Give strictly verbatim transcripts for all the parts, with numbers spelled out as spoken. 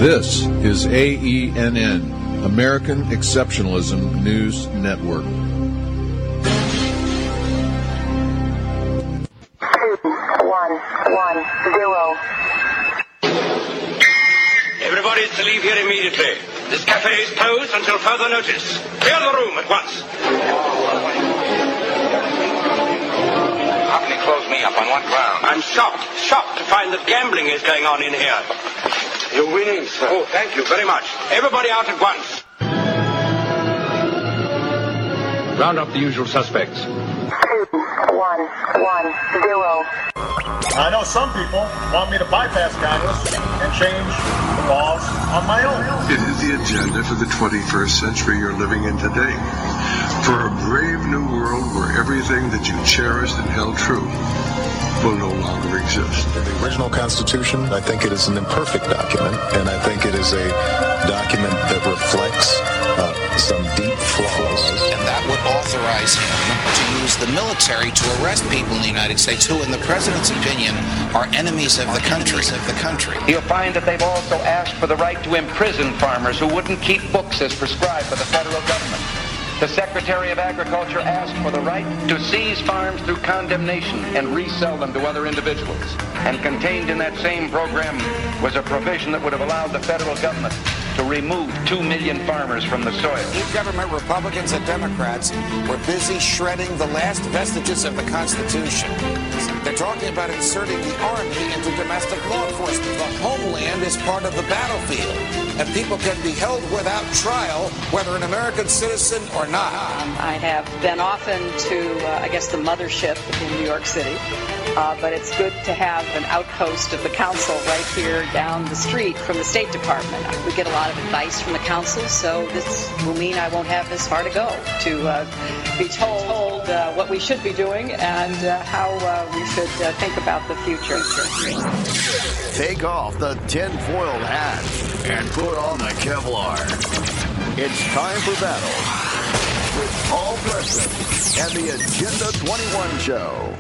This is A E N N, American Exceptionalism News Network. Two, one, one, zero. Everybody is to leave here immediately. This cafe is closed until further notice. Clear the room at once. How can he close me up on what ground? I'm shocked, shocked to find that gambling is going on in here. You're winning, sir. Oh, thank you very much. Everybody out at once. Round up the usual suspects. Two, one, one, zero. I know some people want me to bypass Congress and change the laws on my own. It is the agenda for the twenty-first century you're living in today. For a brave new world where everything that you cherished and held true will no longer exist. The original Constitution, I think it is an imperfect document, and I think it is a document that reflects uh, some deep flaws. And that would authorize him to use the military to arrest people in the United States who, in the president's opinion, are enemies of the country. Of the country. You'll find that they've also asked for the right to imprison farmers who wouldn't keep books as prescribed by the federal government. The Secretary of Agriculture asked for the right to seize farms through condemnation and resell them to other individuals. And contained in that same program was a provision that would have allowed the federal government to remove two million farmers from the soil. Government Republicans and Democrats were busy shredding the last vestiges of the Constitution. They're talking about inserting the Army into domestic law enforcement. The homeland is part of the battlefield, and people can be held without trial, whether an American citizen or not. Um, I have been often to, uh, I guess, the mothership in New York City, uh, but it's good to have an outpost of the council right here down the street from the State Department. We get a lot of advice from the council, so this will mean I won't have this far to go to uh, be told uh, what we should be doing and uh, how uh, we should uh, think about the future. Take off the tin-foiled hat and put on the Kevlar. It's time for battle with Paul Preston and the Agenda twenty-one Show.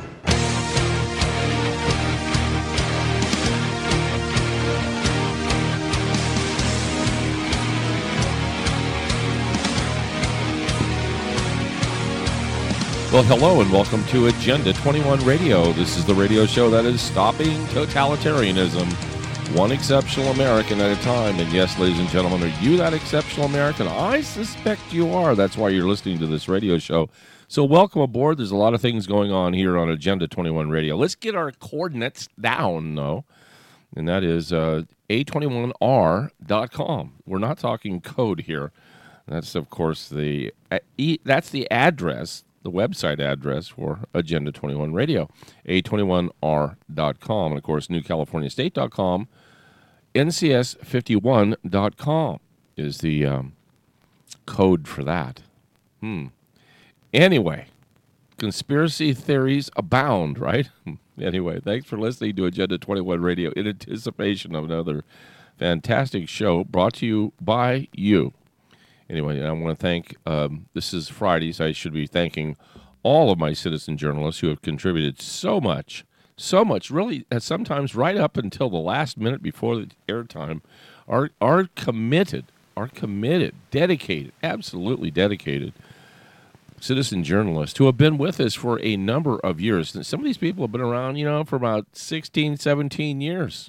Well, hello and welcome to Agenda twenty-one Radio. This is the radio show that is stopping totalitarianism, one exceptional American at a time. And yes, ladies and gentlemen, are you that exceptional American? I suspect you are. That's why you're listening to this radio show. So welcome aboard. There's a lot of things going on here on Agenda twenty-one Radio. Let's get our coordinates down, though, and that is uh, A twenty-one R dot com. We're not talking code here. That's, of course, the uh, e- that's the address, the website address for Agenda twenty-one Radio, A twenty-one R dot com. And, of course, New California State dot com, N C S fifty-one dot com is the um, code for that. Hmm. Anyway, conspiracy theories abound, right? Anyway, thanks for listening to Agenda twenty-one Radio in anticipation of another fantastic show brought to you by you. Anyway, I want to thank, um, this is Friday, so I should be thanking all of my citizen journalists who have contributed so much, so much, really, uh, sometimes right up until the last minute before the airtime, are, are committed, are committed, dedicated, absolutely dedicated citizen journalists who have been with us for a number of years. And some of these people have been around, you know, for about sixteen, seventeen years.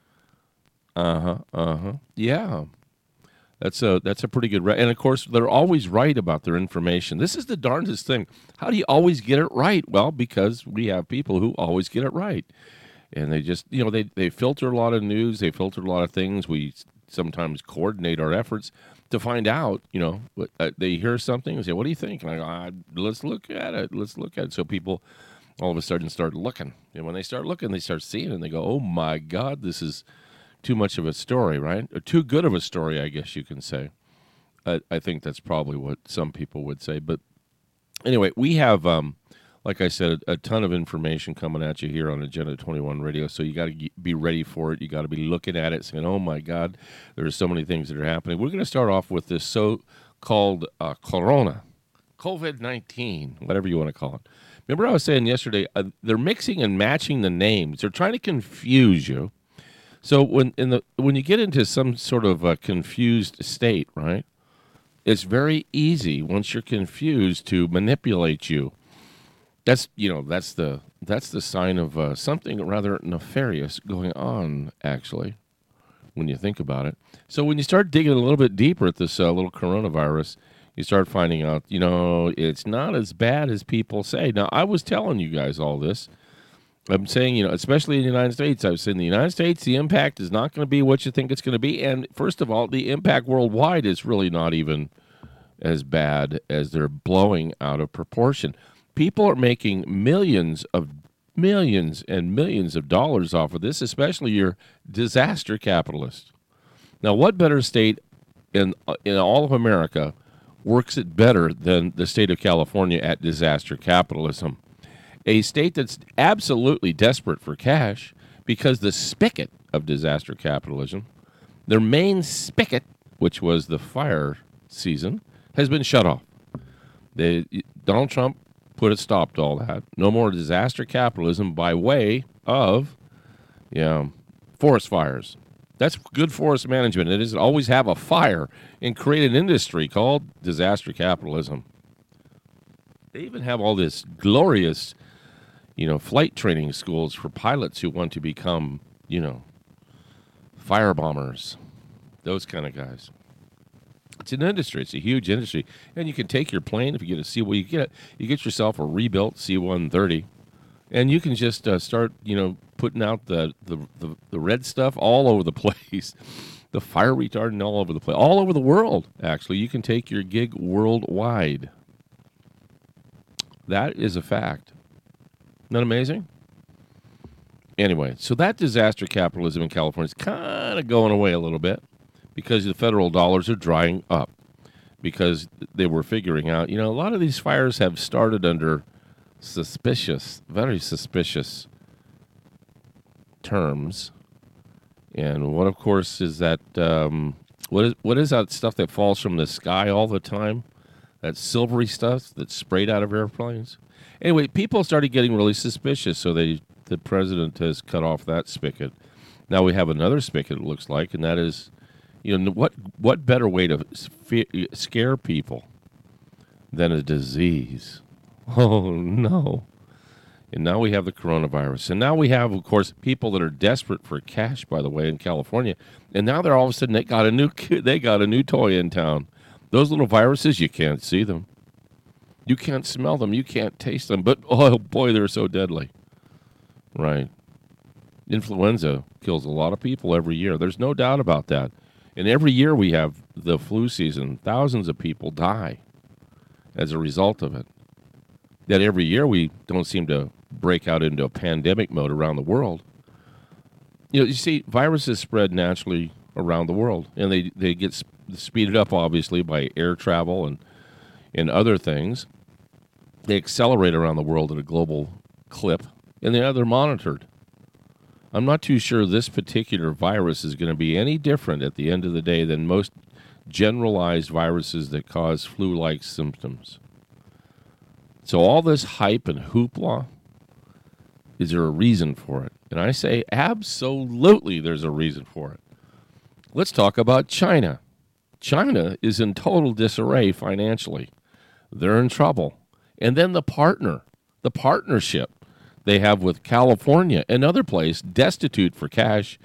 Uh-huh, uh-huh, yeah. That's a that's a pretty good re- and of course they're always right about their information. This is the darndest thing. How do you always get it right? Well, because we have people who always get it right, and they just you know they they filter a lot of news, they filter a lot of things. We sometimes coordinate our efforts to find out. You know, what, uh, they hear something and say, "What do you think?" And I go, ah, "Let's look at it. Let's look at it." So people all of a sudden start looking, and when they start looking, they start seeing it, and they go, "Oh my God, this is too much of a story, right? Or too good of a story, I guess you can say." I, I think that's probably what some people would say. But anyway, we have, um, like I said, a, a ton of information coming at you here on Agenda twenty-one Radio, so you got to be ready for it. You got to be looking at it, saying, oh, my God, there's so many things that are happening. We're going to start off with this so-called uh, corona, covid nineteen, whatever you want to call it. Remember I was saying yesterday, uh, they're mixing and matching the names. They're trying to confuse you. So when in the when you get into some sort of a confused state, right? It's very easy once you're confused to manipulate you. That's you know that's the that's the sign of uh, something rather nefarious going on, actually, when you think about it. So when you start digging a little bit deeper at this uh, little coronavirus, you start finding out, you know, it's not as bad as people say. Now, I was telling you guys all this. I'm saying, you know, especially in the United States, I was saying in the United States, the impact is not going to be what you think it's going to be. And first of all, the impact worldwide is really not even as bad as they're blowing out of proportion. People are making millions of millions and millions of dollars off of this, especially your disaster capitalists. Now, what better state in in all of America works it better than the state of California at disaster capitalism? A state that's absolutely desperate for cash because the spigot of disaster capitalism, their main spigot, which was the fire season, has been shut off. They, Donald Trump put a stop to all that. No more disaster capitalism by way of you know, forest fires. That's good forest management. It is always have a fire and create an industry called disaster capitalism. They even have all this glorious, you know, flight training schools for pilots who want to become, you know, fire bombers, those kind of guys. It's an industry. It's a huge industry, and you can take your plane if you get a C. Well, you get you get yourself a rebuilt C one thirty, and you can just uh, start, you know, putting out the, the the the red stuff all over the place, the fire retardant all over the place, all over the world. Actually, you can take your gig worldwide. That is a fact. Isn't that amazing? Anyway, so that disaster capitalism in California is kind of going away a little bit because the federal dollars are drying up because they were figuring out, you know, a lot of these fires have started under suspicious, very suspicious terms. And what, of course, is that, um, what is what is that stuff that falls from the sky all the time? That silvery stuff that's sprayed out of airplanes? Anyway, people started getting really suspicious, so they the president has cut off that spigot. Now we have another spigot, it looks like, and that is, you know, what what better way to sfe- scare people than a disease? Oh, no. And now we have the coronavirus. And now we have, of course, people that are desperate for cash, by the way, in California. And now they're all of a sudden, they got a new they got a new toy in town. Those little viruses, you can't see them. You can't smell them. You can't taste them. But, oh, boy, they're so deadly. Right. Influenza kills a lot of people every year. There's no doubt about that. And every year we have the flu season. Thousands of people die as a result of it. That every year we don't seem to break out into a pandemic mode around the world. You know, you see, viruses spread naturally around the world. And they, they get sp- speeded up, obviously, by air travel and, and other things. They accelerate around the world at a global clip. And they, they're monitored. I'm not too sure this particular virus is going to be any different at the end of the day than most generalized viruses that cause flu-like symptoms. So all this hype and hoopla, is there a reason for it? And I say absolutely there's a reason for it. Let's talk about China. China is in total disarray financially. They're in trouble. And then the partner, the partnership they have with California, another place destitute for cash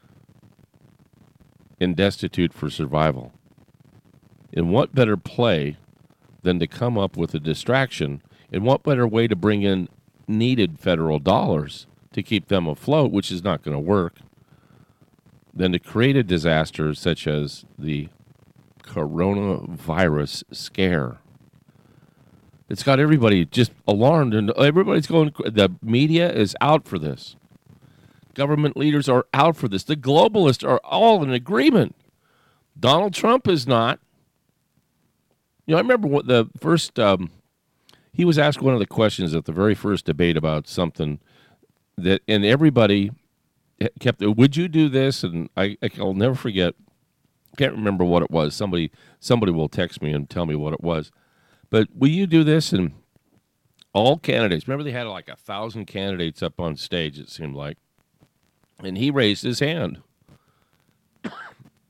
and destitute for survival. And what better play than to come up with a distraction, and what better way to bring in needed federal dollars to keep them afloat, which is not going to work, than to create a disaster such as the coronavirus scare. It's got everybody just alarmed, and everybody's going, the media is out for this. Government leaders are out for this. The globalists are all in agreement. Donald Trump is not. You know, I remember what the first, um, he was asked one of the questions at the very first debate about something that, and everybody kept, would you do this? And I, I'll never forget, can't remember what it was. Somebody, somebody will text me and tell me what it was. But will you do this? And all candidates, remember they had like a thousand candidates up on stage, it seemed like. And he raised his hand.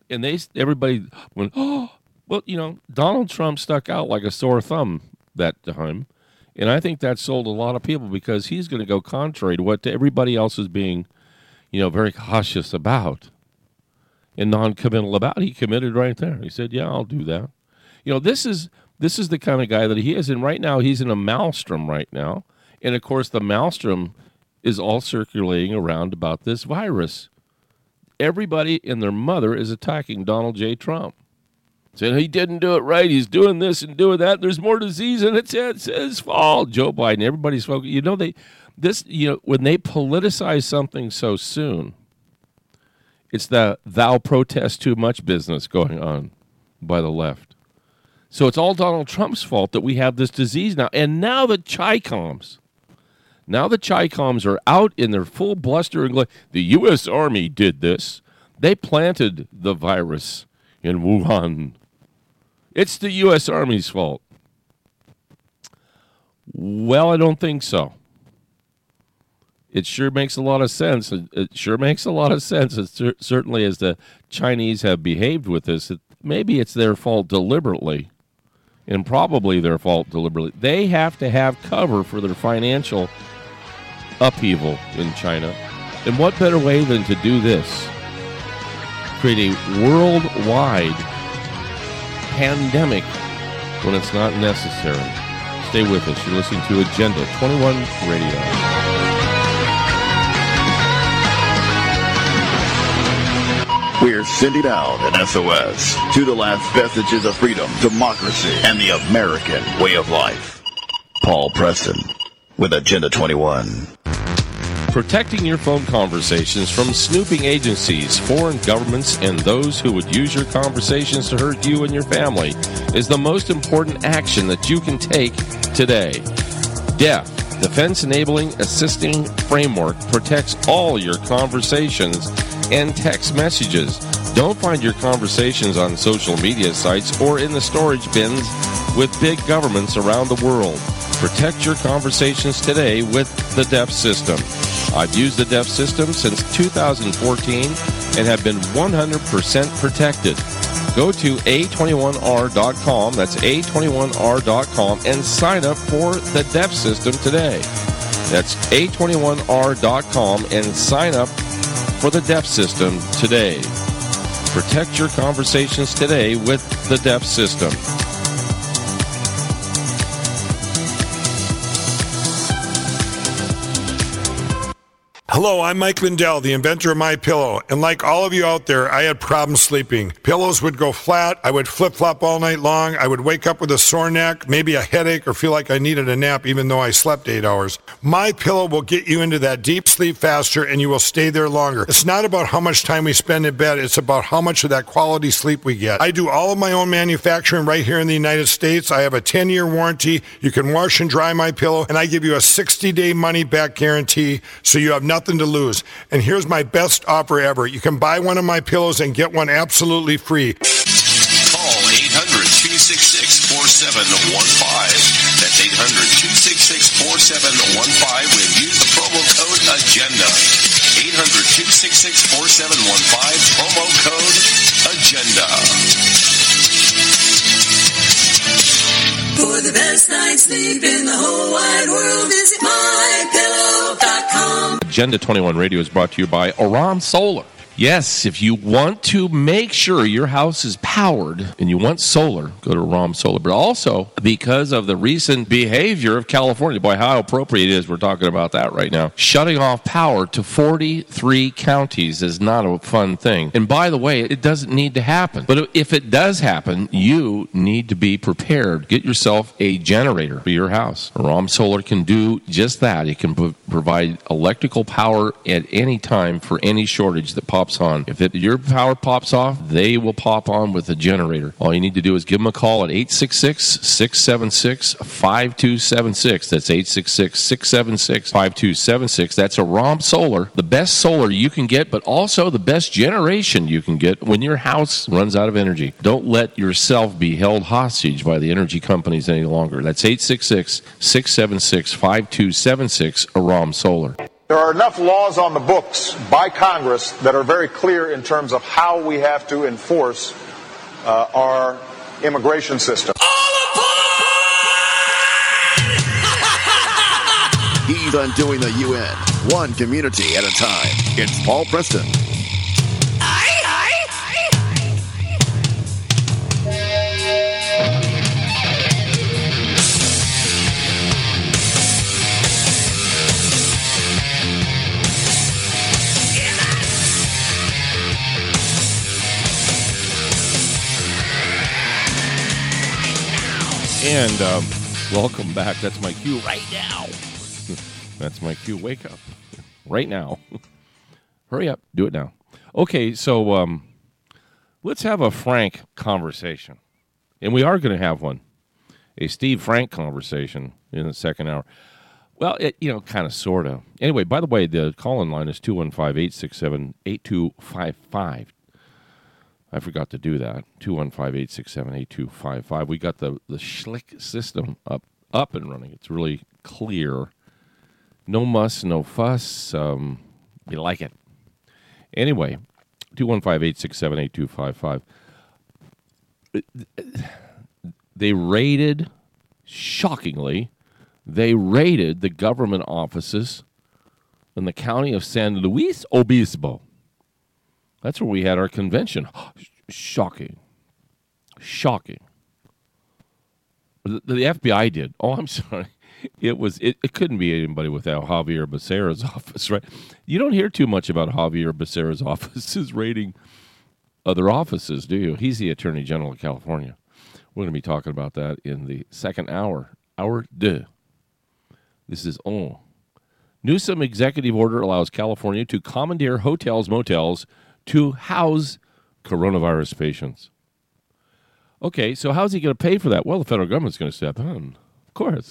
And they everybody went, oh, well, you know, Donald Trump stuck out like a sore thumb that time. And I think that sold a lot of people because he's going to go contrary to what everybody else is being, you know, very cautious about and non-committal about. He committed right there. He said, yeah, I'll do that. You know, this is this is the kind of guy that he is. And right now, he's in a maelstrom right now. And, of course, the maelstrom is all circulating around about this virus. Everybody and their mother is attacking Donald J. Trump. Saying he didn't do it right. He's doing this and doing that. There's more disease, and it's, it's his fault. Joe Biden, everybody's focused. You know, they this you know when they politicize something so soon, it's the thou protest too much business going on by the left. So it's all Donald Trump's fault that we have this disease now. And now the Chi-Coms, now the Chi-Coms are out in their full bluster and glory. The U S Army did this. They planted the virus in Wuhan. It's the U S Army's fault. Well, I don't think so. It sure makes a lot of sense. It sure makes a lot of sense. It cer- certainly as the Chinese have behaved with this, it, maybe it's their fault deliberately, and probably their fault deliberately. They have to have cover for their financial upheaval in China. And what better way than to do this? Create a worldwide pandemic when it's not necessary. Stay with us. You're listening to Agenda twenty-one Radio. We're sending out an S O S to the last vestiges of freedom, democracy, and the American way of life. Paul Preston with Agenda twenty-one. Protecting your phone conversations from snooping agencies, foreign governments, and those who would use your conversations to hurt you and your family is the most important action that you can take today. D E F, Defense Enabling Assisting Framework, protects all your conversations and text messages. Don't find your conversations on social media sites or in the storage bins with big governments around the world. Protect your conversations today with the D E F system. I've used the D E F system since two thousand fourteen and have been one hundred percent protected. Go to A twenty-one R dot com, that's A twenty-one R dot com, and sign up for the D E F system today. That's A twenty-one R dot com and sign up for the D E F system today. Protect your conversations today with the D E F system. Hello, I'm Mike Lindell, the inventor of MyPillow, and like all of you out there, I had problems sleeping. Pillows would go flat, I would flip-flop all night long, I would wake up with a sore neck, maybe a headache, or feel like I needed a nap even though I slept eight hours. MyPillow will get you into that deep sleep faster, and you will stay there longer. It's not about how much time we spend in bed, it's about how much of that quality sleep we get. I do all of my own manufacturing right here in the United States. I have a ten-year warranty. You can wash and dry MyPillow, and I give you a sixty-day money-back guarantee, so you have nothing to lose. And here's my best offer ever. You can buy one of my pillows and get one absolutely free. Call eight hundred, two six six, four seven one five. That's eight hundred, two six six, four seven one five and use the promo code AGENDA. eight hundred, two six six, four seven one five, promo code AGENDA. For the best night's sleep in the whole wide world, visit my pillow dot com. Agenda twenty-one Radio is brought to you by Aram Solar. Yes, if you want to make sure your house is powered and you want solar, go to Aram Solar. But also, because of the recent behavior of California, boy, how appropriate it is, we're talking about that right now. Shutting off power to forty-three counties is not a fun thing. And by the way, it doesn't need to happen. But if it does happen, you need to be prepared. Get yourself a generator for your house. Aram Solar can do just that. It can p- provide electrical power at any time for any shortage that pops on. If it, your power pops off, they will pop on with a generator. All you need to do is give them a call at eight six six, six seven six, five two seven six. That's eight six six, six seven six, five two seven six. That's Aram Solar. The best solar you can get, but also the best generation you can get when your house runs out of energy. Don't let yourself be held hostage by the energy companies any longer. That's eight six six, six seven six, five two seven six, Aram Solar. There are enough laws on the books by Congress that are very clear in terms of how we have to enforce uh, our immigration system. He's undoing the U N, one community at a time. It's Paul Preston. And um, welcome back. That's my cue right now. That's my cue. Wake up. Right now. Hurry up. Do it now. Okay, so um, let's have a frank conversation. And we are going to have one. A Steve Frank conversation in the second hour. Well, it, you know, kind of, sort of. Anyway, by the way, the call-in line is two one five, eight six seven, eight two five five. I forgot to do that. two one five, eight six seven, eight two five five. We got the, the Schlick system up up and running. It's really clear. No muss, no fuss. Um, we like it. Anyway, two one five, eight six seven, eight two five five. They raided, shockingly, they raided the government offices in the county of San Luis Obispo. That's where we had our convention. Shocking. Shocking. The, the F B I did. Oh, I'm sorry. It was. It, it couldn't be anybody without Javier Becerra's office, right? You don't hear too much about Javier Becerra's offices raiding other offices, do you? He's the Attorney General of California. We're going to be talking about that in the second hour. Hour deux. This is on. Newsom executive order allows California to commandeer hotels, motels, to house coronavirus patients. Okay, so how's he going to pay for that? Well, the federal government's going to step in. Of course.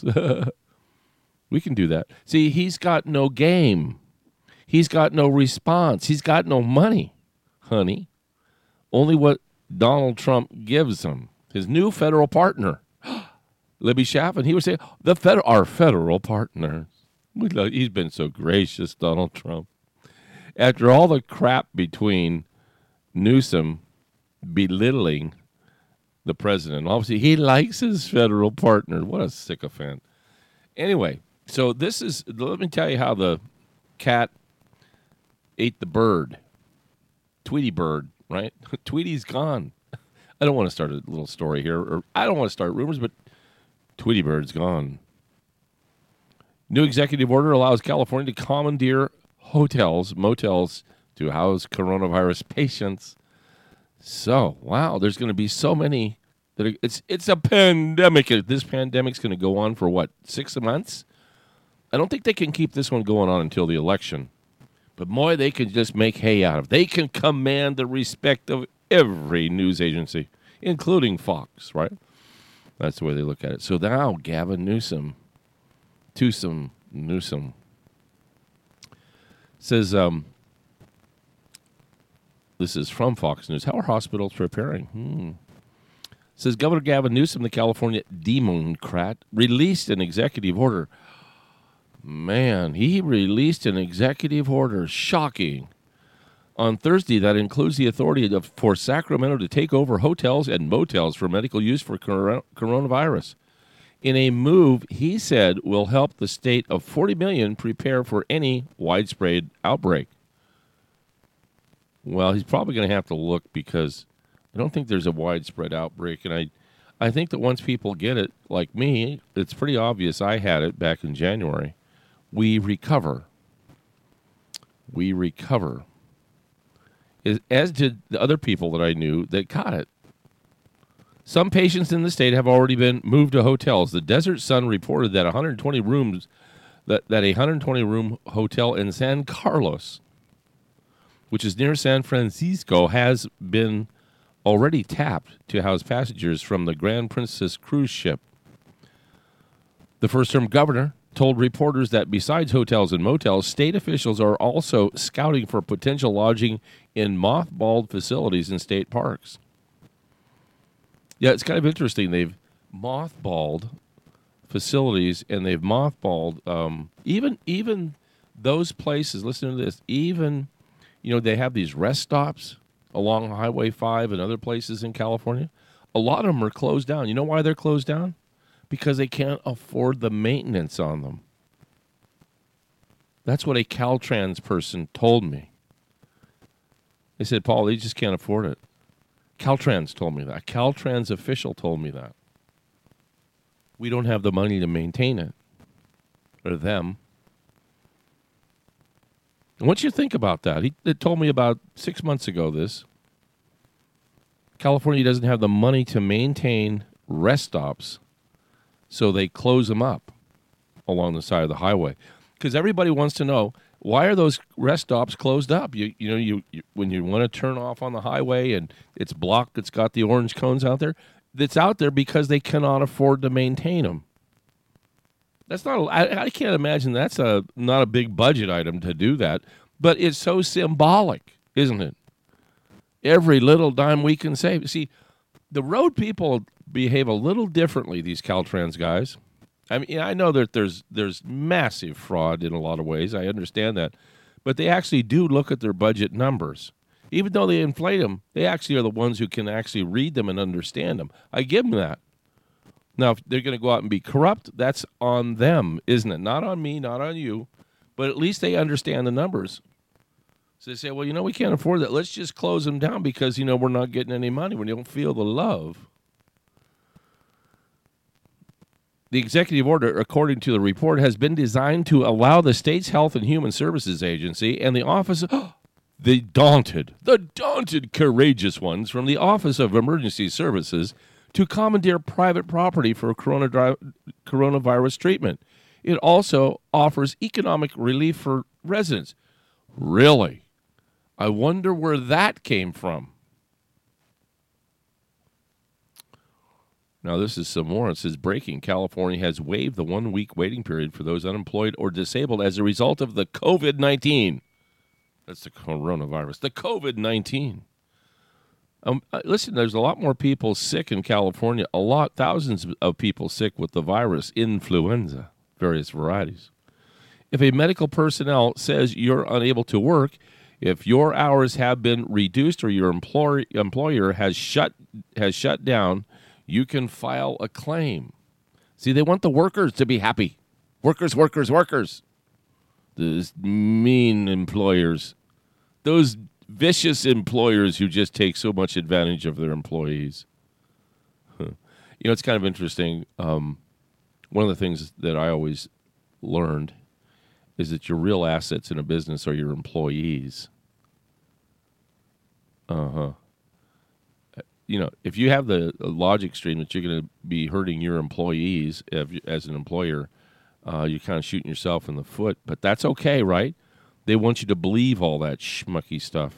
We can do that. See, he's got no game. He's got no response. He's got no money, honey. Only what Donald Trump gives him. His new federal partner, Libby Schaff, and he would say, the fed- our federal partners. We love, he's been so gracious, Donald Trump. After all the crap between Newsom belittling the president, obviously he likes his federal partner. What a sycophant. Anyway, so this is, let me tell you how the cat ate the bird. Tweety bird, right? Tweety's gone. I don't want to start a little story here, or I don't want to start rumors, but Tweety bird's gone. New executive order allows California to commandeer hotels, motels to house coronavirus patients. So, wow, there's going to be so many. That are, it's it's a pandemic. This pandemic's going to go on for, what, six months? I don't think they can keep this one going on until the election. But, boy, they can just make hay out of it. They can command the respect of every news agency, including Fox, right? That's the way they look at it. So now, Gavin Newsom, Newsom, Newsom, says, um, this is from Fox News, how are hospitals preparing? Hmm. Says Governor Gavin Newsom, the California Democrat, released an executive order. Man, he released an executive order. Shocking. On Thursday, that includes the authority of, for Sacramento to take over hotels and motels for medical use for cor- coronavirus. In a move, he said, will help the state of forty million dollars prepare for any widespread outbreak. Well, he's probably going to have to look because I don't think there's a widespread outbreak. And I, I think that once people get it, like me, it's pretty obvious I had it back in January. We recover. We recover. As did the other people that I knew that caught it. Some patients in the state have already been moved to hotels. The Desert Sun reported that one hundred twenty rooms, that, that a one hundred twenty room hotel in San Carlos, which is near San Francisco, has been already tapped to house passengers from the Grand Princess cruise ship. The first-term governor told reporters that besides hotels and motels, state officials are also scouting for potential lodging in mothballed facilities in state parks. Yeah, it's kind of interesting. They've mothballed facilities, and they've mothballed um, even even those places, listen to this, even, you know, they have these rest stops along Highway five and other places in California. A lot of them are closed down. You know why they're closed down? Because they can't afford the maintenance on them. That's what a Caltrans person told me. They said, Paul, they just can't afford it. Caltrans told me that. A Caltrans official told me that. We don't have the money to maintain it. Or them. And what you think about that? He it told me about six months ago this. California doesn't have the money to maintain rest stops, so they close them up along the side of the highway. Because everybody wants to know, why are those rest stops closed up? You you know, you, you when you want to turn off on the highway and it's blocked, it's got the orange cones out there. It's out there because they cannot afford to maintain them. That's not. A, I, I can't imagine that's a not a big budget item to do that, but it's so symbolic, isn't it? Every little dime we can save. See, the road people behave a little differently. These Caltrans guys. I mean, I know that there's there's massive fraud in a lot of ways. I understand that, but they actually do look at their budget numbers. Even though they inflate them, they actually are the ones who can actually read them and understand them. I give them that. Now, if they're going to go out and be corrupt, that's on them, isn't it? Not on me, not on you, but at least they understand the numbers. So they say, well, you know, we can't afford that. Let's just close them down because, you know, we're not getting any money. We don't feel the love. The executive order, according to the report, has been designed to allow the state's Health and Human Services Agency and the Office of... Oh, the daunted, the daunted courageous ones from the Office of Emergency Services to commandeer private property for coronavirus treatment. It also offers economic relief for residents. Really? I wonder where that came from. Now, this is some more. It says, breaking, California has waived the one-week waiting period for those unemployed or disabled as a result of the covid nineteen. That's the coronavirus. The covid nineteen. Um, listen, there's a lot more people sick in California. A lot, thousands of people sick with the virus, influenza, various varieties. If a medical personnel says you're unable to work, if your hours have been reduced or your employer employer has shut has shut down, you can file a claim. See, they want the workers to be happy. Workers, workers, workers. Those mean employers. Those vicious employers who just take so much advantage of their employees. Huh. You know, it's kind of interesting. Um, one of the things that I always learned is that your real assets in a business are your employees. Uh-huh. You know, if you have the logic stream that you're going to be hurting your employees as an employer, uh, you're kind of shooting yourself in the foot. But that's okay, right? They want you to believe all that schmucky stuff.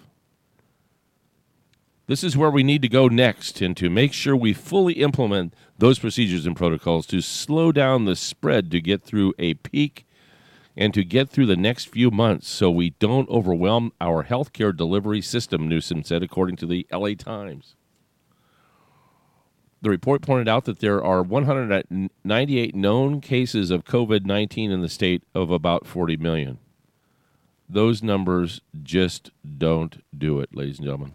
This is where we need to go next, and to make sure we fully implement those procedures and protocols to slow down the spread to get through a peak and to get through the next few months so we don't overwhelm our healthcare delivery system, Newsom said, according to the L A Times. The report pointed out that there are one hundred ninety-eight known cases of covid nineteen in the state of about forty million. Those numbers just don't do it, ladies and gentlemen.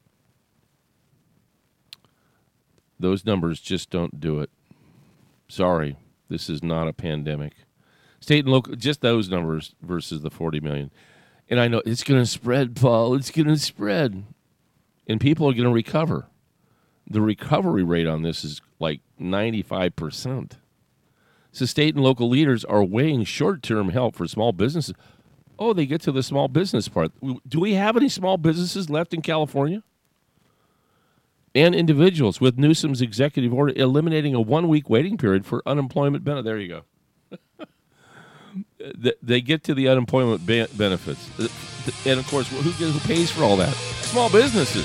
Those numbers just don't do it. Sorry, this is not a pandemic. State and local, just those numbers versus the forty million. And I know it's going to spread, Paul. It's going to spread. And people are going to recover. The recovery rate on this is like ninety-five percent. So state and local leaders are weighing short-term help for small businesses. Oh, they get to the small business part. Do we have any small businesses left in California? And individuals, with Newsom's executive order eliminating a one-week waiting period for unemployment benefits. There you go. They get to the unemployment be- benefits. And, of course, who, who pays for all that? Small businesses.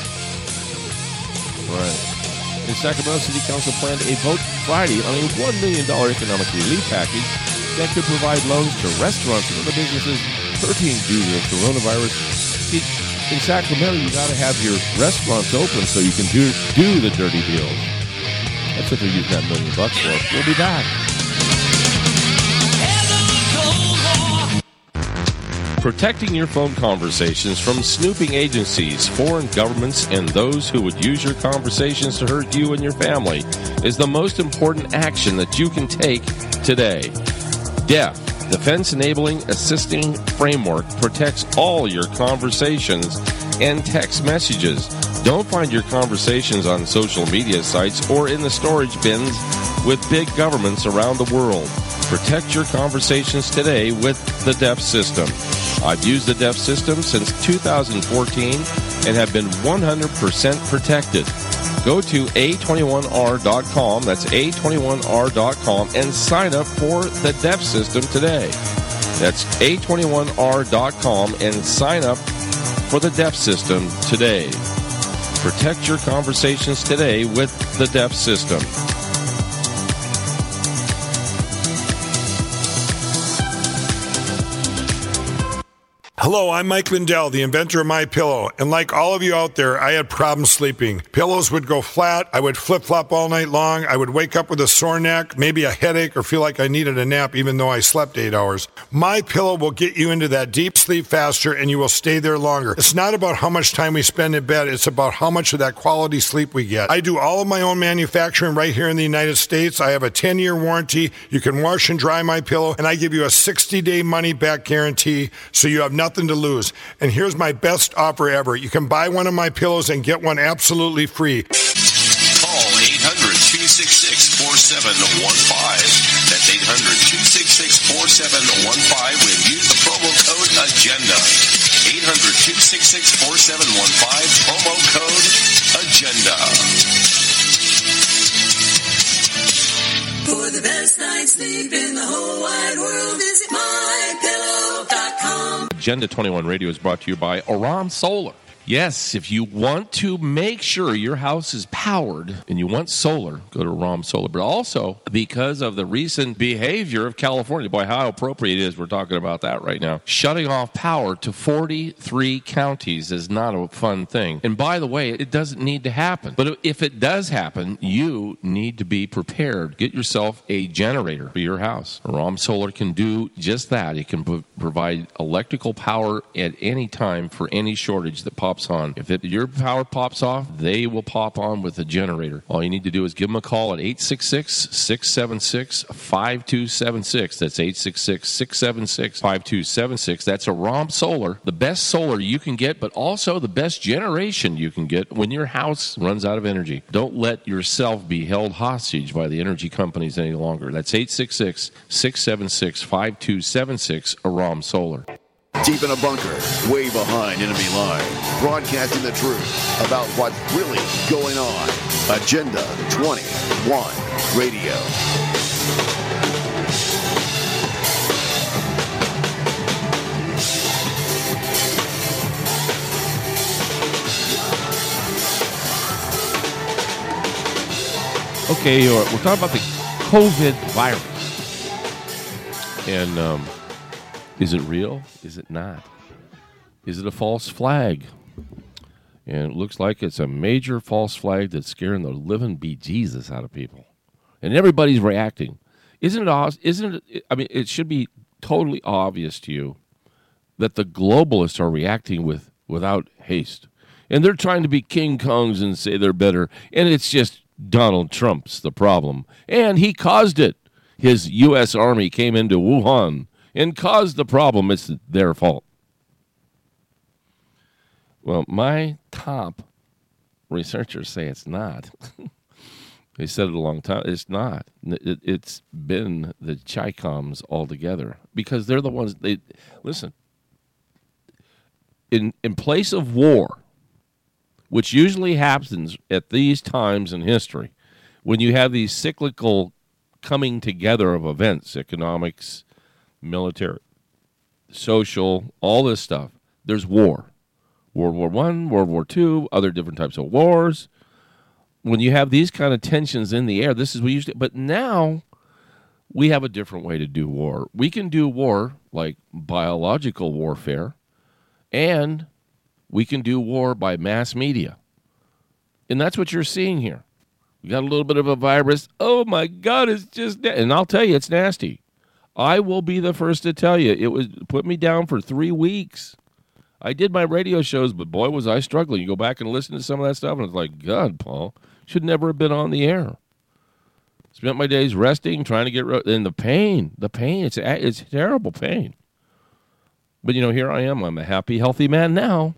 Right. The Sacramento City Council planned a vote Friday on a one million dollars economic relief package that could provide loans to restaurants and other businesses hurting due to the coronavirus. See, in Sacramento, you got to have your restaurants open so you can do do the dirty deals. That's what they're using that million bucks for. We'll be back. Protecting your phone conversations from snooping agencies, foreign governments, and those who would use your conversations to hurt you and your family is the most important action that you can take today. D E F, Defense Enabling Assisting Framework, protects all your conversations and text messages. Don't find your conversations on social media sites or in the storage bins with big governments around the world. Protect your conversations today with the D E F system. I've used the D E F system since two thousand fourteen and have been one hundred percent protected. Go to A twenty-one R dot com, that's A twenty-one R dot com, and sign up for the D E F system today. That's A twenty-one R dot com and sign up for the D E F system today. Protect your conversations today with the D E F system. Hello, I'm Mike Lindell, the inventor of MyPillow, and like all of you out there, I had problems sleeping. Pillows would go flat, I would flip-flop all night long, I would wake up with a sore neck, maybe a headache, or feel like I needed a nap even though I slept eight hours. MyPillow will get you into that deep sleep faster and you will stay there longer. It's not about how much time we spend in bed, it's about how much of that quality sleep we get. I do all of my own manufacturing right here in the United States. I have a ten-year warranty. You can wash and dry MyPillow, and I give you a sixty-day money-back guarantee, so you have nothing to lose. And here's my best offer ever. You can buy one of my pillows and get one absolutely free. Call eight hundred, two six six, four seven one five. That's eight hundred, two six six, four seven one five and use the promo code AGENDA. eight hundred, two six six, four seven one five, promo code AGENDA. For the best night's sleep in the whole wide world, visit my pillow dot com. Agenda twenty-one Radio is brought to you by Aram Solar. Yes, if you want to make sure your house is powered and you want solar, go to Aram Solar. But also, because of the recent behavior of California, boy, how appropriate it is we're talking about that right now. Shutting off power to forty-three counties is not a fun thing. And by the way, it doesn't need to happen. But if it does happen, you need to be prepared. Get yourself a generator for your house. Aram Solar can do just that. It can pro- provide electrical power at any time for any shortage that pops on. If it, your power pops off, they will pop on with a generator. All you need to do is give them a call at eight six six, six seven six, five two seven six. That's eight six six, six seven six, five two seven six. That's Aram Solar, the best solar you can get, but also the best generation you can get when your house runs out of energy. Don't let yourself be held hostage by the energy companies any longer. That's eight six six, six seven six, five two seven six, Aram Solar. Deep in a bunker, way behind enemy lines, broadcasting the truth about what's really going on. Agenda twenty-one Radio. Okay, we're talking about the COVID virus. And, um, is it real? Is it not? Is it a false flag? And it looks like it's a major false flag that's scaring the living bejesus out of people. And everybody's reacting. Isn't it, isn't it, I mean, it should be totally obvious to you that the globalists are reacting with without haste. And they're trying to be King Kongs and say they're better. And it's just Donald Trump's the problem. And he caused it. His U S Army came into Wuhan and caused the problem. It's their fault. Well, my top researchers say it's not. They said it a long time. It's not. It, it's been the Chi-Coms altogether because they're the ones. They listen. In in place of war, which usually happens at these times in history, when you have these cyclical coming together of events, economics, military, social, all this stuff, there's war. World War One, World War Two, other different types of wars. When you have these kind of tensions in the air, this is what we used to, but now we have a different way to do war. We can do war like biological warfare, and we can do war by mass media. And that's what you're seeing here. We got a little bit of a virus. Oh my God, it's just, and I'll tell you, it's nasty. I will be the first to tell you, it was put me down for three weeks. I did my radio shows, but boy, was I struggling. You go back and listen to some of that stuff, and it's like, God, Paul, should never have been on the air. Spent my days resting, trying to get rid, and the pain, the pain, it's it's terrible pain. But, you know, here I am. I'm a happy, healthy man now.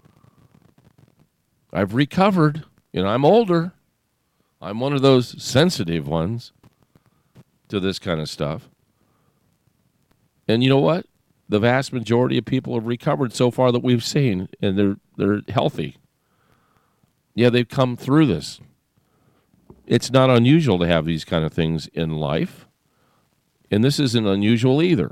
I've recovered. You know, I'm older. I'm one of those sensitive ones to this kind of stuff. And you know what? The vast majority of people have recovered so far that we've seen, and they're they're healthy. Yeah, they've come through this. It's not unusual to have these kind of things in life, and this isn't unusual either.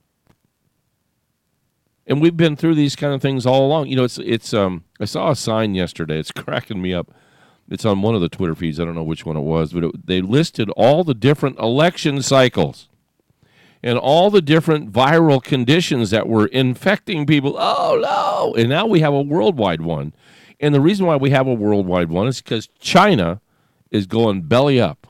And we've been through these kind of things all along. You know, it's it's. Um, I saw a sign yesterday. It's cracking me up. It's on one of the Twitter feeds. I don't know which one it was, but it, they listed all the different election cycles and all the different viral conditions that were infecting people. Oh, no. And now we have a worldwide one. And the reason why we have a worldwide one is because China is going belly up.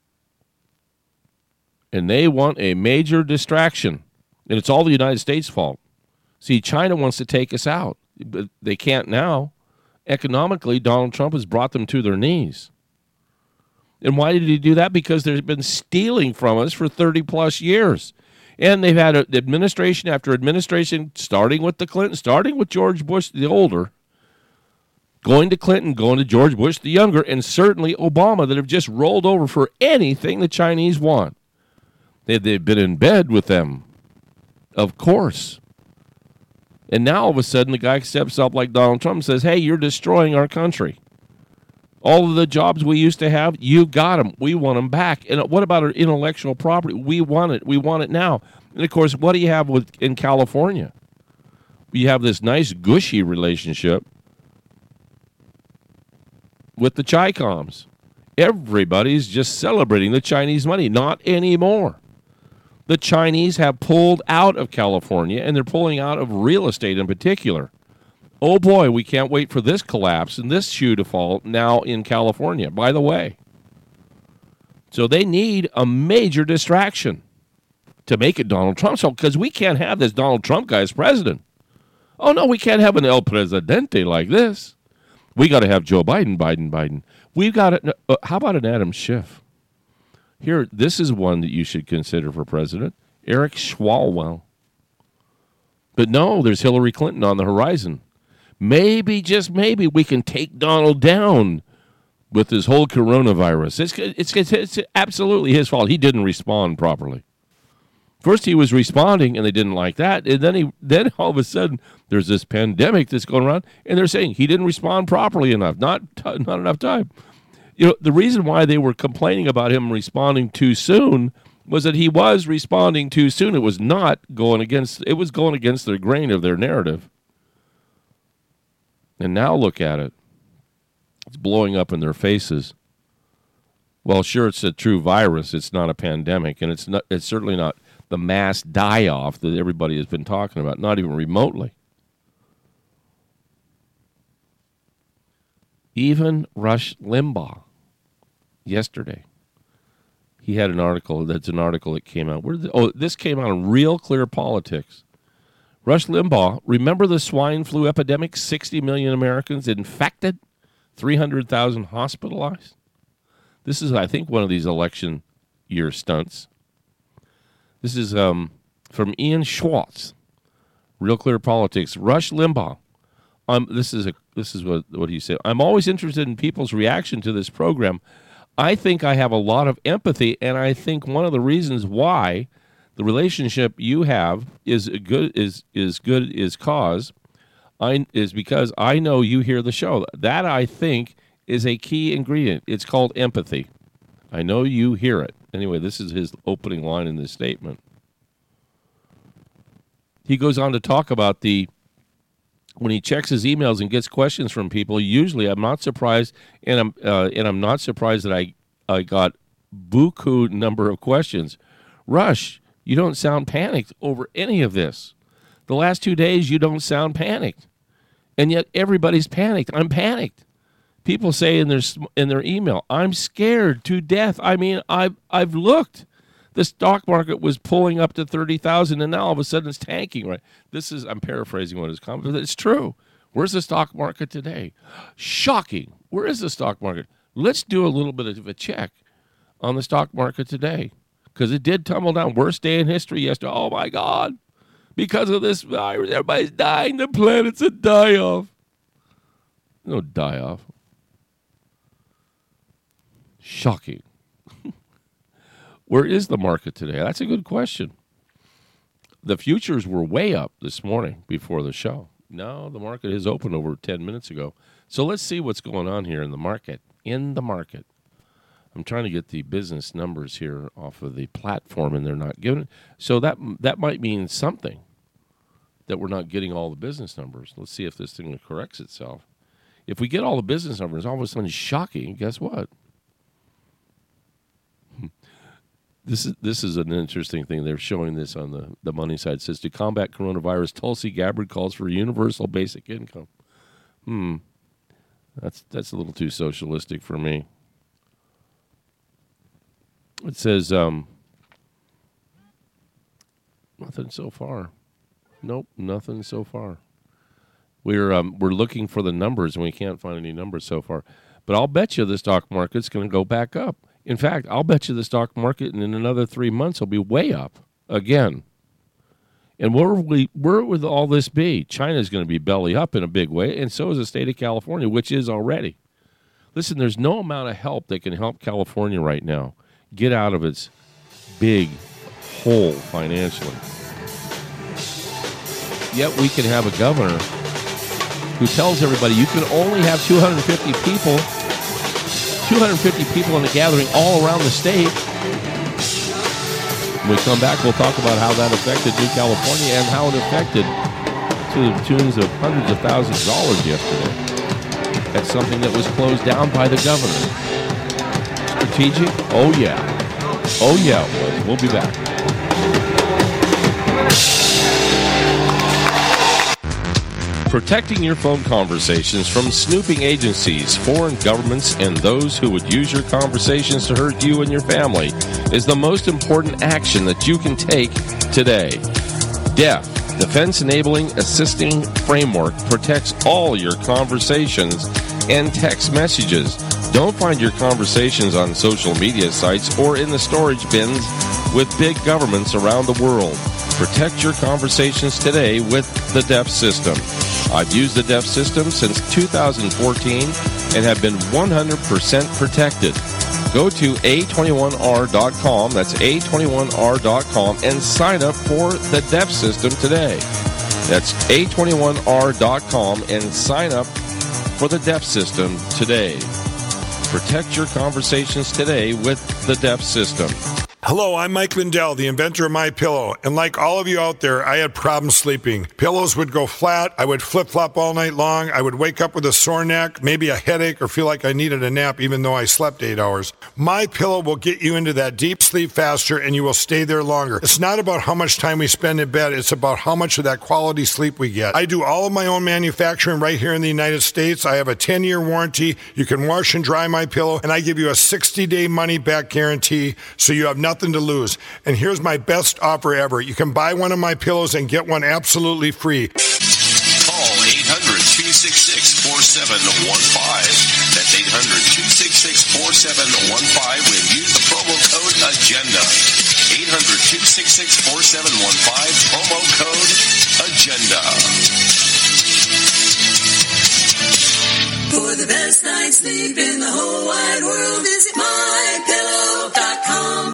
And they want a major distraction. And it's all the United States' fault. See, China wants to take us out, but they can't now. Economically, Donald Trump has brought them to their knees. And why did he do that? Because they've been stealing from us for thirty plus years. And they've had a, administration after administration, starting with the Clinton, starting with George Bush the older, going to Clinton, going to George Bush the younger, and certainly Obama, that have just rolled over for anything the Chinese want. They, they've been in bed with them, of course. And now all of a sudden the guy steps up like Donald Trump and says, hey, you're destroying our country. All of the jobs we used to have, you got them. We want them back. And what about our intellectual property? We want it. We want it now. And, of course, what do you have with in California? You have this nice, gushy relationship with the Chi-Coms. Everybody's just celebrating the Chinese money. Not anymore. The Chinese have pulled out of California, and they're pulling out of real estate in particular. Oh, boy, we can't wait for this collapse and this shoe to fall now in California, by the way. So they need a major distraction to make it Donald Trump, so because we can't have this Donald Trump guy as president. Oh, no, we can't have an El Presidente like this. We got to have Joe Biden, Biden, Biden. We've got it. Uh, how about an Adam Schiff? Here, this is one that you should consider for president, Eric Swalwell. But no, there's Hillary Clinton on the horizon. Maybe, just maybe, we can take Donald down with this whole coronavirus. It's, it's, it's, it's absolutely his fault. He didn't respond properly. First he was responding, and they didn't like that. And then he, then all of a sudden, there's this pandemic that's going around, and they're saying he didn't respond properly enough, not t- not enough time. You know, the reason why they were complaining about him responding too soon was that he was responding too soon. It was not going against, it was going against the grain of their narrative. And now look at it. It's blowing up in their faces. Well, sure, it's a true virus. It's not a pandemic, and it's not. It's certainly not the mass die-off that everybody has been talking about, not even remotely. Even Rush Limbaugh, yesterday, he had an article. That's an article that came out. Where did the, oh, this came out in Real Clear Politics. Rush Limbaugh, remember the swine flu epidemic? sixty million Americans infected, three hundred thousand hospitalized. This is, I think, one of these election year stunts. This is um, from Ian Schwartz, Real Clear Politics. Rush Limbaugh. Um, this is a this is what what he said. I'm always interested in people's reaction to this program. I think I have a lot of empathy, and I think one of the reasons why the relationship you have is good is is good is cause I is because I know you hear the show. That, I think, is a key ingredient. It's called empathy. I know you hear it. Anyway, this is his opening line in this statement. He goes on to talk about the when he checks his emails and gets questions from people. Usually, I'm not surprised, and I'm uh, and I'm not surprised that I I got buku number of questions. Rush, you don't sound panicked over any of this. The last two days, you don't sound panicked, and yet everybody's panicked. I'm panicked. People say in their in their email, "I'm scared to death." I mean, I've I've looked. The stock market was pulling up to thirty thousand, and now all of a sudden it's tanking. Right? This is, I'm paraphrasing what his comment, but it's true. Where's the stock market today? Shocking. Where is the stock market? Let's do a little bit of a check on the stock market today, because it did tumble down. Worst day in history yesterday. Oh, my God. Because of this virus, everybody's dying. The planet's a die-off. No die-off. Shocking. Where is the market today? That's a good question. The futures were way up this morning before the show. No, the market is open over ten minutes ago. So let's see what's going on here in the market. In the market. I'm trying to get the business numbers here off of the platform, and they're not giving it. So that that might mean something, that we're not getting all the business numbers. Let's see if this thing corrects itself. If we get all the business numbers, all of a sudden it's shocking. Guess what? This is this is an interesting thing. They're showing this on the, the money side. It says, to combat coronavirus, Tulsi Gabbard calls for universal basic income. Hmm. That's that's a little too socialistic for me. It says, um, nothing so far. Nope, nothing so far. We're um, we're looking for the numbers, and we can't find any numbers so far. But I'll bet you the stock market's going to go back up. In fact, I'll bet you the stock market in another three months will be way up again. And where will, we, where will all this be? China's going to be belly up in a big way, and so is the state of California, which is already. Listen, there's no amount of help that can help California right now get out of its big hole financially. Yet we can have a governor who tells everybody you can only have two hundred fifty people two hundred fifty people in a gathering all around the state. When we come back, we'll talk about how that affected New California and how it affected to the tunes of hundreds of thousands of dollars yesterday. That's something that was closed down by the governor. Strategic? Oh, yeah. Oh, yeah, it was. We'll be back. Protecting your phone conversations from snooping agencies, foreign governments, and those who would use your conversations to hurt you and your family is the most important action that you can take today. D E F, Defense Enabling Assisting Framework, protects all your conversations and text messages. Don't find your conversations on social media sites or in the storage bins with big governments around the world. Protect your conversations today with the D E F system. I've used the D E F system since two thousand fourteen and have been one hundred percent protected. Go to A twenty-one R dot com, that's A twenty-one R dot com, and sign up for the D E F system today. That's A twenty-one R dot com and sign up for the D E F system today. Protect your conversations today with the D E F system. Hello, I'm Mike Lindell, the inventor of MyPillow, and like all of you out there, I had problems sleeping. Pillows would go flat, I would flip-flop all night long, I would wake up with a sore neck, maybe a headache, or feel like I needed a nap even though I slept eight hours. MyPillow will get you into that deep sleep faster, and you will stay there longer. It's not about how much time we spend in bed, it's about how much of that quality sleep we get. I do all of my own manufacturing right here in the United States. I have a ten-year warranty. You can wash and dry MyPillow, and I give you a sixty-day money-back guarantee, so you have nothing to lose. And here's my best offer ever. You can buy one of my pillows and get one absolutely free. Call eight hundred, two six six, four seven one five. That's eight hundred, two six six, four seven one five and use the promo code AGENDA. eight hundred, two six six, four seven one five, promo code AGENDA. For the best night's sleep in the whole wide world, visit my pillow dot com.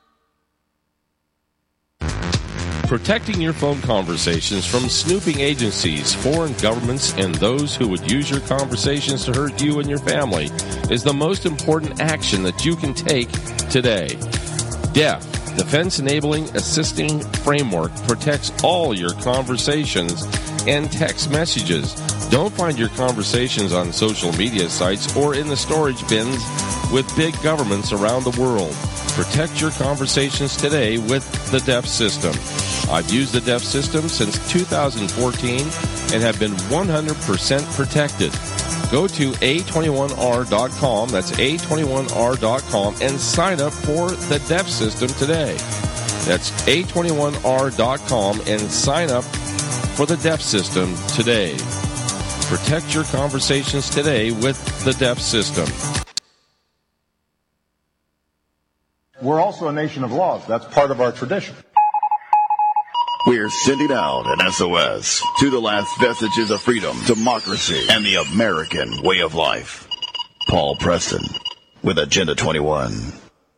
Protecting your phone conversations from snooping agencies, foreign governments, and those who would use your conversations to hurt you and your family is the most important action that you can take today. D E F, Defense Enabling Assisting Framework, protects all your conversations and text messages. Don't find your conversations on social media sites or in the storage bins with big governments around the world. Protect your conversations today with the D E F system. I've used the deaf system since two thousand fourteen and have been one hundred percent protected. Go to A twenty-one R dot com, that's A twenty-one R dot com, and sign up for the deaf system today. That's A twenty-one R dot com and sign up for the deaf system today. Protect your conversations today with the deaf system. We're also a nation of laws. That's part of our tradition. We're sending out an S O S to the last vestiges of freedom, democracy, and the American way of life. Paul Preston with Agenda twenty-one.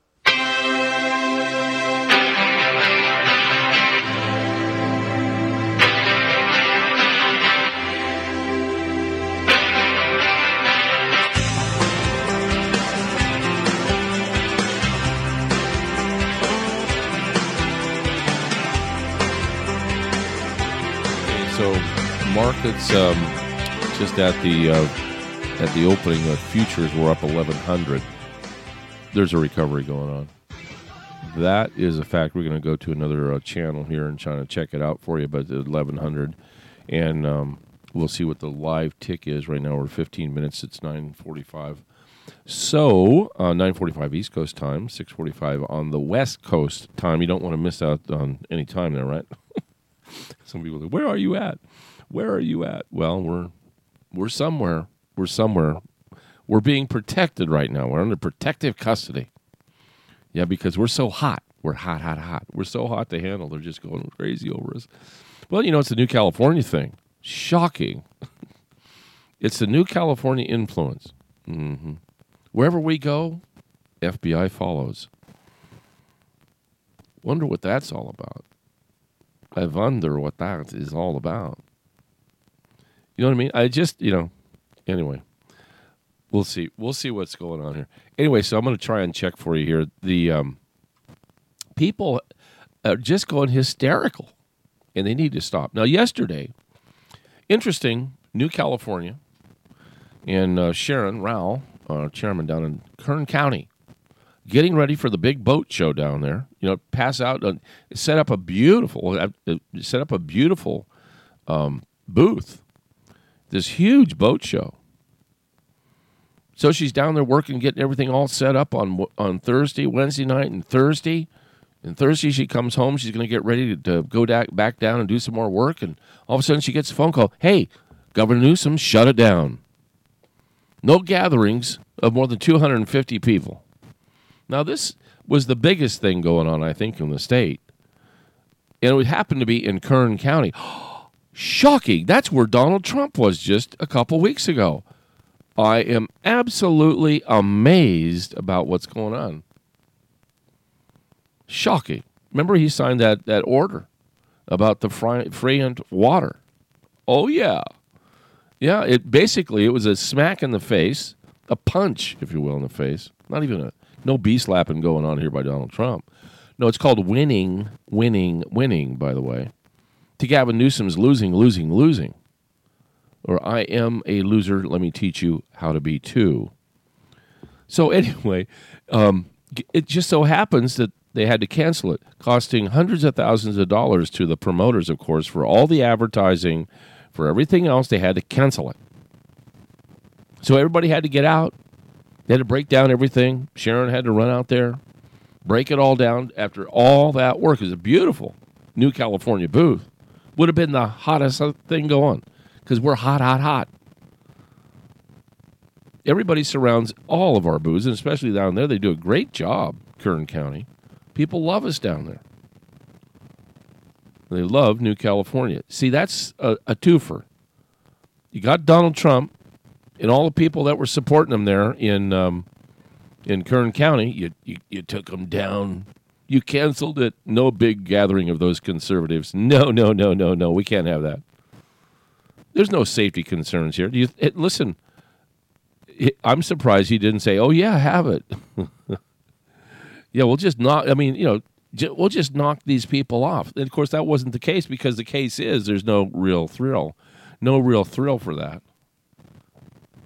So, markets um, just at the uh, at the opening, the futures were up eleven hundred. There's a recovery going on. That is a fact. We're going to go to another uh, channel here and try to check it out for you, but eleven hundred, and um, we'll see what the live tick is right now. We're fifteen minutes. It's nine forty-five. So, uh, nine forty-five East Coast time, six forty-five on the West Coast time. You don't want to miss out on any time there, right? Some people say, where are you at? Where are you at? Well, we're we're somewhere. We're somewhere. We're being protected right now. We're under protective custody. Yeah, because we're so hot. We're hot, hot, hot. We're so hot to handle. They're just going crazy over us. Well, you know, it's the new California thing. Shocking. It's the new California influence. Mm-hmm. Wherever we go, F B I follows. Wonder what that's all about. I wonder what that is all about. You know what I mean? I just, you know, anyway, we'll see. We'll see what's going on here. Anyway, so I'm going to try and check for you here. The um, people are just going hysterical, and they need to stop. Now, yesterday, interesting, New California, and uh, Sharon Rao, our chairman down in Kern County, getting ready for the big boat show down there. You know, pass out, uh, set up a beautiful, uh, set up a beautiful um, booth. This huge boat show. So she's down there working, getting everything all set up on on Thursday, Wednesday night, and Thursday. And Thursday she comes home. She's going to get ready to, to go da- back down and do some more work. And all of a sudden she gets a phone call. Hey, Governor Newsom, shut it down. No gatherings of more than two hundred fifty people. Now, this was the biggest thing going on, I think, in the state. And it would happen to be in Kern County. Shocking. That's where Donald Trump was just a couple weeks ago. I am absolutely amazed about what's going on. Shocking. Remember he signed that, that order about the Friant water. Oh, yeah. Yeah, it basically, it was a smack in the face, a punch, if you will, in the face. Not even a... No bee-slapping going on here by Donald Trump. No, it's called winning, winning, winning, by the way. To Gavin Newsom's losing, losing, losing. Or I am a loser, let me teach you how to be too. So anyway, um, it just so happens that they had to cancel it, costing hundreds of thousands of dollars to the promoters, of course, for all the advertising, for everything else, they had to cancel it. So everybody had to get out. They had to break down everything. Sharon had to run out there, break it all down after all that work. It was a beautiful New California booth. Would have been the hottest thing going because we're hot, hot, hot. Everybody surrounds all of our booths, and especially down there. They do a great job, Kern County. People love us down there. They love New California. See, that's a, a twofer. You got Donald Trump and all the people that were supporting him there in um, in Kern County. You, you you took them down. You canceled it. No big gathering of those conservatives. No, no, no, no, no. We can't have that. There's no safety concerns here. Do you it, listen? It, I'm surprised he didn't say, "Oh yeah, have it." Yeah, we'll just knock. I mean, you know, j- we'll just knock these people off. And of course, that wasn't the case because the case is there's no real thrill, no real thrill for that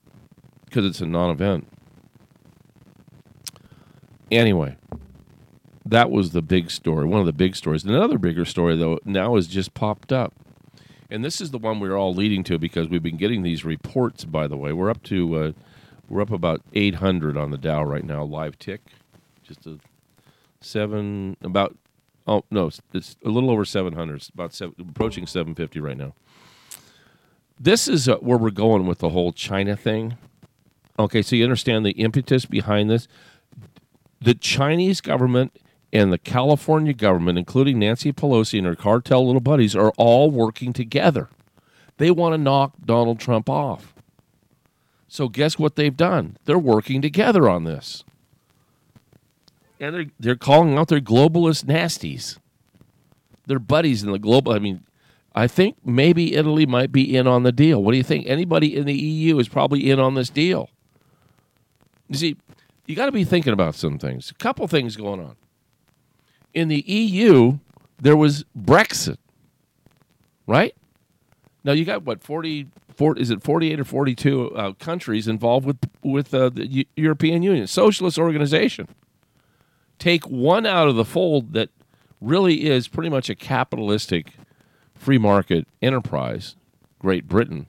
because it's a non-event. Anyway, that was the big story, one of the big stories. Another bigger story, though, now has just popped up. And this is the one we're all leading to because we've been getting these reports, by the way. We're up to, uh, we're up about eight hundred on the Dow right now, live tick. Just a seven, about, oh, no, it's, it's a little over seven hundred. It's about seven, approaching seven fifty right now. This is uh, where we're going with the whole China thing. Okay, so you understand the impetus behind this? The Chinese government and the California government, including Nancy Pelosi and her cartel little buddies, are all working together. They want to knock Donald Trump off. So guess what they've done? They're working together on this. And they're, they're calling out their globalist nasties. Their buddies in the global, I mean, I think maybe Italy might be in on the deal. What do you think? Anybody in the E U is probably in on this deal. You see, you got to be thinking about some things. A couple things going on. In the E U, there was Brexit, right? Now you got what forty, forty is it forty-eight or forty-two uh, countries involved with with uh, the U- European Union, socialist organization. Take one out of the fold that really is pretty much a capitalistic free market enterprise, Great Britain.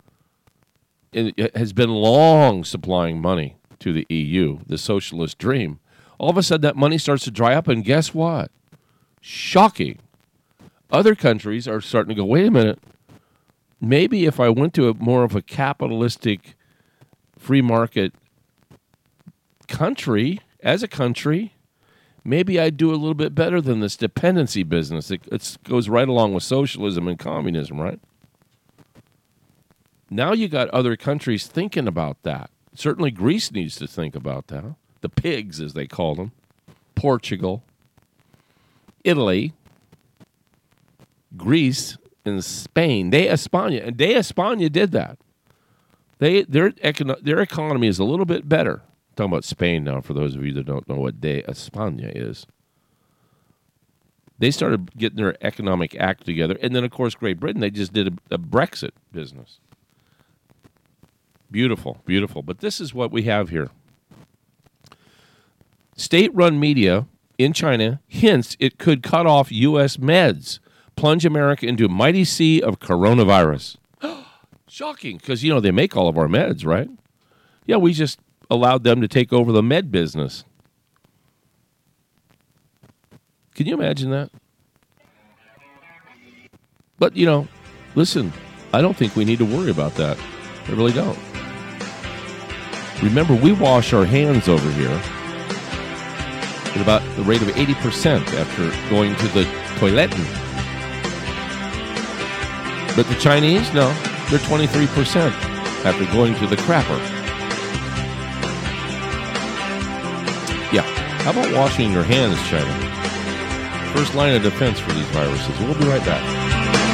It has been long supplying money to the E U, the socialist dream. All of a sudden, that money starts to dry up, and guess what? Shocking. Other countries are starting to go, wait a minute, maybe if I went to a more of a capitalistic free market country, as a country, maybe I'd do a little bit better than this dependency business. It, it goes right along with socialism and communism, right? Now you got other countries thinking about that. Certainly Greece needs to think about that. The pigs, as they call them. Portugal. Italy. Greece and Spain. De España. And De España did that. They their, econo- their economy is a little bit better. I'm talking about Spain now, for those of you that don't know what De España is. They started getting their economic act together. And then, of course, Great Britain, they just did a, a Brexit business. Beautiful, beautiful. But this is what we have here. State-run media in China hints it could cut off U S meds, plunge America into a mighty sea of coronavirus. Shocking, because, you know, they make all of our meds, right? Yeah, we just allowed them to take over the med business. Can you imagine that? But, you know, listen, I don't think we need to worry about that. I really don't. Remember, we wash our hands over here at about the rate of eighty percent after going to the toilet. But the Chinese, no, they're twenty-three percent after going to the crapper. Yeah, how about washing your hands, China? First line of defense for these viruses. We'll be right back.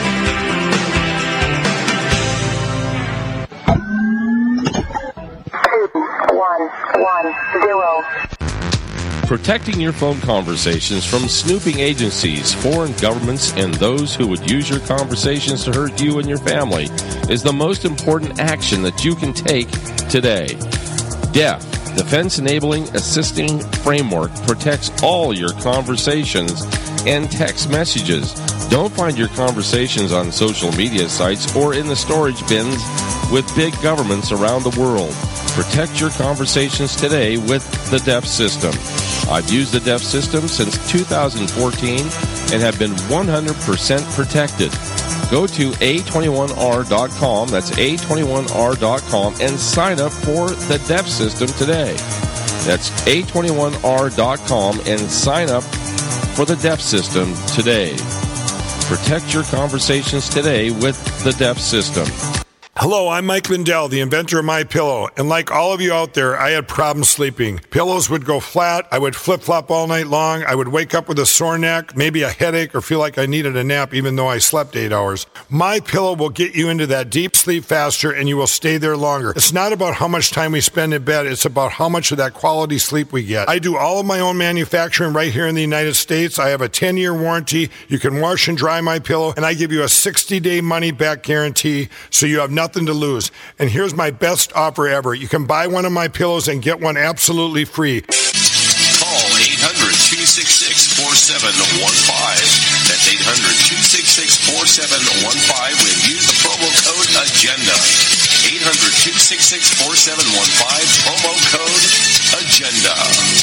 One, one, zero. Protecting your phone conversations from snooping agencies, foreign governments, and those who would use your conversations to hurt you and your family is the most important action that you can take today. D E F, Defense Enabling Assisting Framework, protects all your conversations and text messages. Don't find your conversations on social media sites or in the storage bins with big governments around the world. Protect your conversations today with the D E F system. I've used the D E F system since two thousand fourteen and have been one hundred percent protected. Go to A twenty-one R dot com, that's A twenty-one R dot com, and sign up for the D E F system today. That's A twenty-one R dot com and sign up for the D E F system today. Protect your conversations today with the D E F system. Hello, I'm Mike Lindell, the inventor of MyPillow, and like all of you out there, I had problems sleeping. Pillows would go flat, I would flip-flop all night long, I would wake up with a sore neck, maybe a headache, or feel like I needed a nap even though I slept eight hours. MyPillow will get you into that deep sleep faster, and you will stay there longer. It's not about how much time we spend in bed, it's about how much of that quality sleep we get. I do all of my own manufacturing right here in the United States. I have a ten-year warranty. You can wash and dry my pillow, and I give you a sixty-day money-back guarantee, so you have nothing to lose. And here's my best offer ever. You can buy one of my pillows and get one absolutely free. Call eight hundred two six six four seven one five. That's eight hundred, two six six, four seven one five when use the promo code AGENDA. eight hundred, two six six, four seven one five, promo code AGENDA.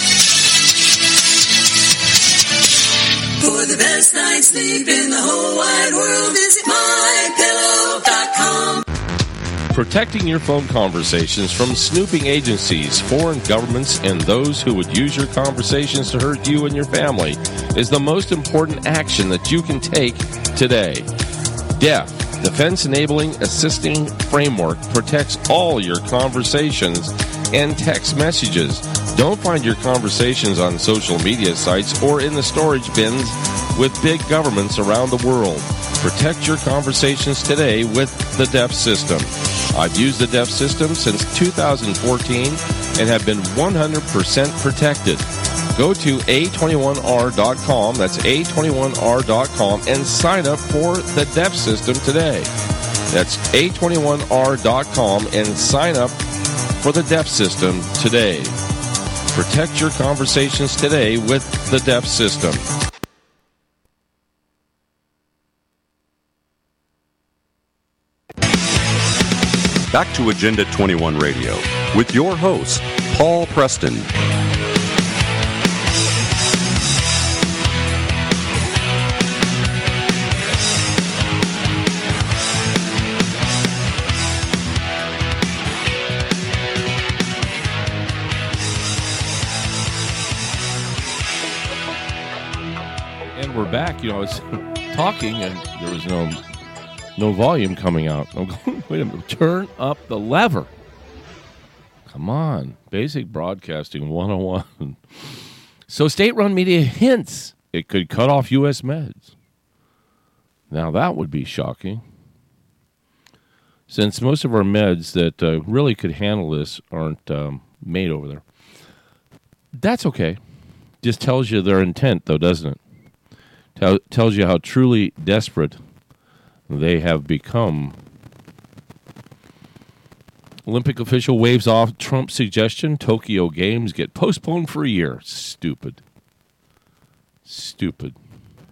For the best night's sleep in the whole wide world, visit my pillow dot com. Protecting your phone conversations from snooping agencies, foreign governments, and those who would use your conversations to hurt you and your family is the most important action that you can take today. D E F, Defense Enabling Assisting Framework, protects all your conversations and text messages. Don't find your conversations on social media sites or in the storage bins with big governments around the world. Protect your conversations today with the D E F system. I've used the D E F system since two thousand fourteen and have been one hundred percent protected. Go to A twenty-one R dot com, that's A twenty-one R dot com, and sign up for the D E F system today. That's A twenty-one R dot com and sign up for the D E F system today. Protect your conversations today with the D E F system. Back to Agenda twenty-one Radio with your host, Paul Preston. And we're back. You know, I was talking and there was no... No volume coming out. I'm going, wait a minute. Turn up the lever. Come on. Basic Broadcasting one oh one. So state-run media hints it could cut off U S meds. Now that would be shocking. Since most of our meds that uh, really could handle this aren't um, made over there. That's okay. Just tells you their intent, though, doesn't it? Tell, tells you how truly desperate they have become. Olympic official waves off Trump's suggestion Tokyo Games get postponed for a year. Stupid. Stupid.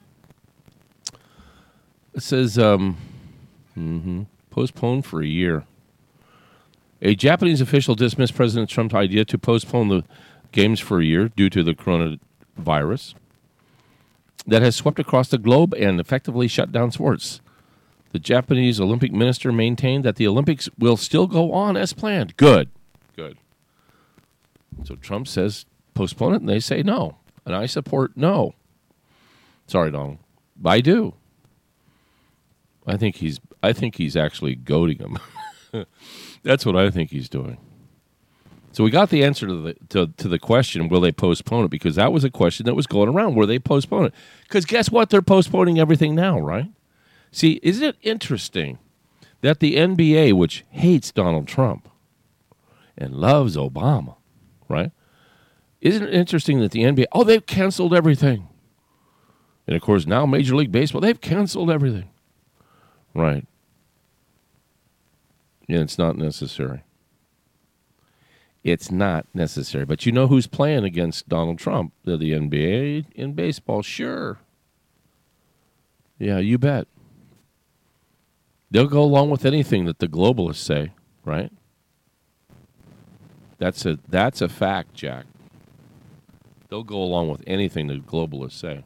It says, um, mm-hmm, postponed for a year. A Japanese official dismissed President Trump's idea to postpone the games for a year due to the coronavirus that has swept across the globe and effectively shut down sports. The Japanese Olympic minister maintained that the Olympics will still go on as planned. Good. Good. So Trump says postpone it, and they say no. And I support no. Sorry, Donald. I do. I think he's I think he's actually goading him. That's what I think he's doing. So we got the answer to the to, to the question, will they postpone it? Because that was a question that was going around. Will they postpone it? Because guess what? They're postponing everything now, right? See, isn't it interesting that the N B A, which hates Donald Trump and loves Obama, right? Isn't it interesting that the N B A, oh, they've canceled everything. And, of course, now Major League Baseball, they've canceled everything. Right. Yeah, it's not necessary. It's not necessary. But you know who's playing against Donald Trump? They're the N B A in baseball, sure. Yeah, you bet. They'll go along with anything that the globalists say, right? That's a that's a fact, Jack. They'll go along with anything the globalists say.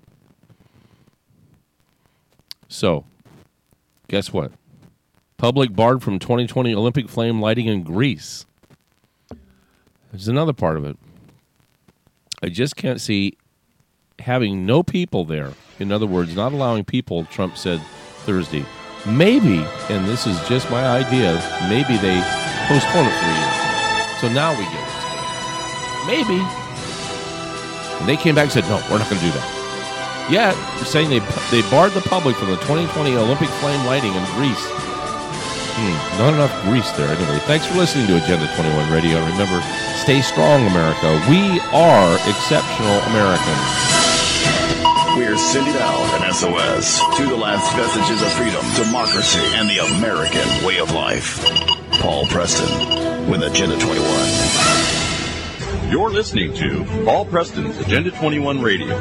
So, guess what? Public barred from twenty twenty Olympic flame lighting in Greece. There's another part of it. I just can't see having no people there. In other words, not allowing people, Trump said Thursday. Maybe, and this is just my idea, maybe they postpone it for a year. So now we get it. Maybe. And they came back and said, no, we're not going to do that. Yet, they're saying they they barred the public from the twenty twenty Olympic flame lighting in Greece. Hmm, not enough grease there. Anyway, thanks for listening to Agenda twenty-one Radio. Remember, stay strong, America. We are exceptional Americans. We're sending out an S O S to the last vestiges of freedom, democracy, and the American way of life. Paul Preston with Agenda twenty-one. You're listening to Paul Preston's Agenda twenty-one Radio.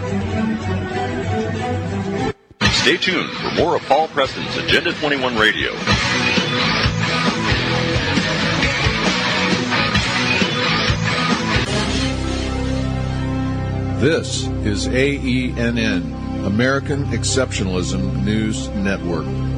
Stay tuned for more of Paul Preston's Agenda twenty-one Radio. This is A E N N, American Exceptionalism News Network.